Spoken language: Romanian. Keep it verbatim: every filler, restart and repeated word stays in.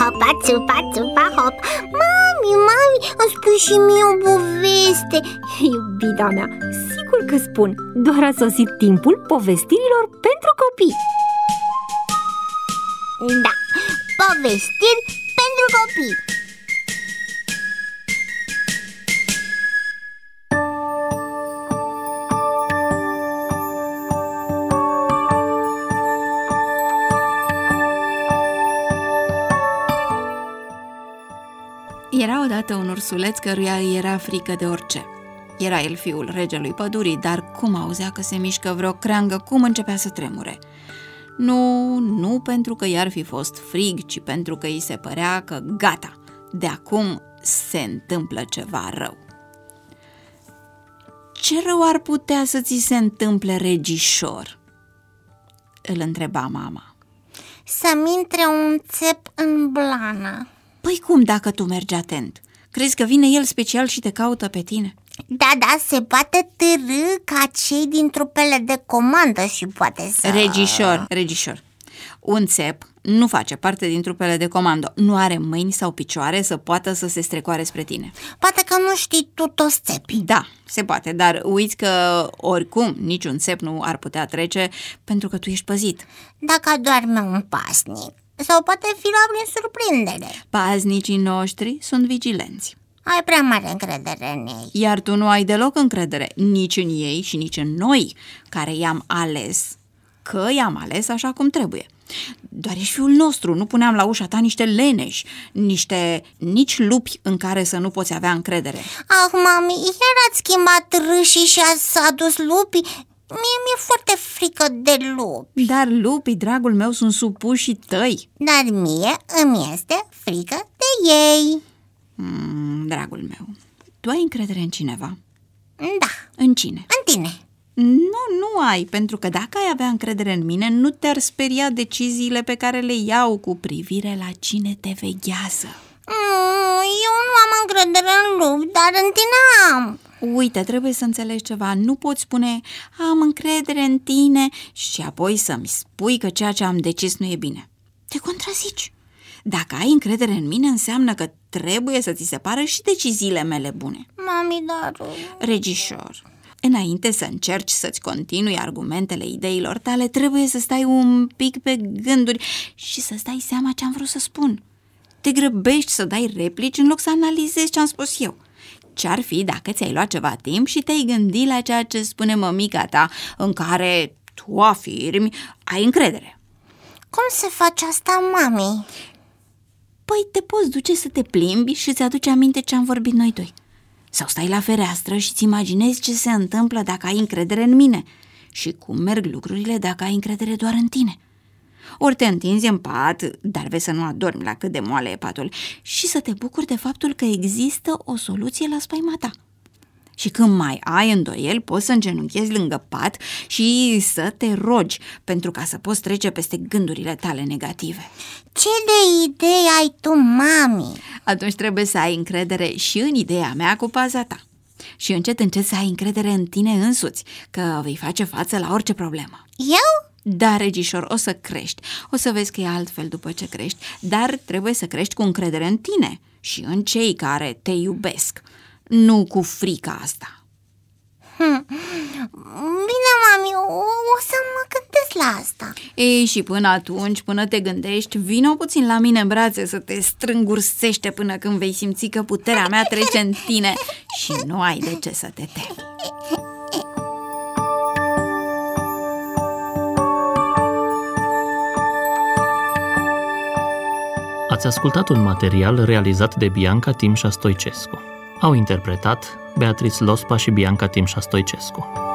hopa, țupa, țupa, hop. Mami, mami, îmi spui și mie o poveste. Iubita mea, sigur că spun. Doar a sosit timpul povestirilor pentru copii. Da, povestiri pentru copii. Era odată un ursuleț căruia îi era frică de orice. Era el fiul regelui pădurii, dar cum auzea că se mișcă vreo creangă, cum începea să tremure. Nu, nu pentru că i-ar fi fost frig, ci pentru că îi se părea că gata, de acum se întâmplă ceva rău. Ce rău ar putea să ți se întâmple, regișor? Îl întreba mama. Să-mi intre un țep în blană. Păi cum dacă tu mergi atent? Crezi că vine el special și te caută pe tine? Da, da, se poate târî ca cei din trupele de comandă și poate să... Regișor, regișor, un țep nu face parte din trupele de comando. Nu are mâini sau picioare să poată să se strecoare spre tine. Poate că nu știi tu toți țepii. Da, se poate, dar uiți că oricum niciun țep nu ar putea trece pentru că tu ești păzit. Dacă adorme un pasnic sau poate fi luat prin surprindere. Paznicii noștri sunt vigilenți. Ai prea mare încredere în ei. Iar tu nu ai deloc încredere nici în ei și nici în noi, care i-am ales, că i-am ales așa cum trebuie. Doar ești fiul nostru, nu puneam la ușa ta niște leneși, niște nici lupi în care să nu poți avea încredere. Ah, mami, iar ați schimbat râșii și ați adus lupii? Mie mi-e foarte frică de lupi. Dar lupii, dragul meu, sunt supușii tăi. Dar mie îmi este frică de ei. mm, Dragul meu, tu ai încredere în cineva? Da. În cine? În tine. Nu, nu ai, pentru că dacă ai avea încredere în mine, nu te-ar speria deciziile pe care le iau cu privire la cine te veghează. mm, Eu nu am încredere în lupi, dar în tine am. Uite, trebuie să înțelegi ceva. Nu poți spune am încredere în tine și apoi să-mi spui că ceea ce am decis nu e bine. Te contrazici. Dacă ai încredere în mine, înseamnă că trebuie să ți se pară și deciziile mele bune. Mami, dar... Regișor, înainte să încerci să-ți continui argumentele ideilor tale, trebuie să stai un pic pe gânduri și să-ți dai seama ce am vrut să spun. Te grăbești să dai replici în loc să analizezi ce am spus eu. Ce-ar fi dacă ți-ai luat ceva timp și te-ai gândit la ceea ce spune mămica ta, în care tu afirmi ai încredere? Cum se face asta, mami? Păi te poți duce să te plimbi și îți aduce aminte ce am vorbit noi doi. Sau stai la fereastră și îți imaginezi ce se întâmplă dacă ai încredere în mine și cum merg lucrurile dacă ai încredere doar în tine. Ori te întinzi în pat, dar vezi să nu adormi la cât de moale e patul și să te bucuri de faptul că există o soluție la spaima ta. Și când mai ai îndoieli, poți să îngenunchezi lângă pat și să te rogi pentru ca să poți trece peste gândurile tale negative. Ce de idei ai tu, mami? Atunci trebuie să ai încredere și în ideea mea cu paza ta. Și încet, încet să ai încredere în tine însuți, că vei face față la orice problemă. Eu? Da, regișor, o să crești. O să vezi că e altfel după ce crești, dar trebuie să crești cu încredere în tine și în cei care te iubesc, nu cu frica asta. Hmm. Bine, mami, o, o să mă gândesc la asta. Ei, și până atunci, până te gândești, vino puțin la mine în brațe să te strângursește până când vei simți că puterea mea trece în tine și nu ai de ce să te temi. Ați ascultat un material realizat de Bianca Timșa Stoicescu. Au interpretat Beatrice Lospa și Bianca Timșa Stoicescu.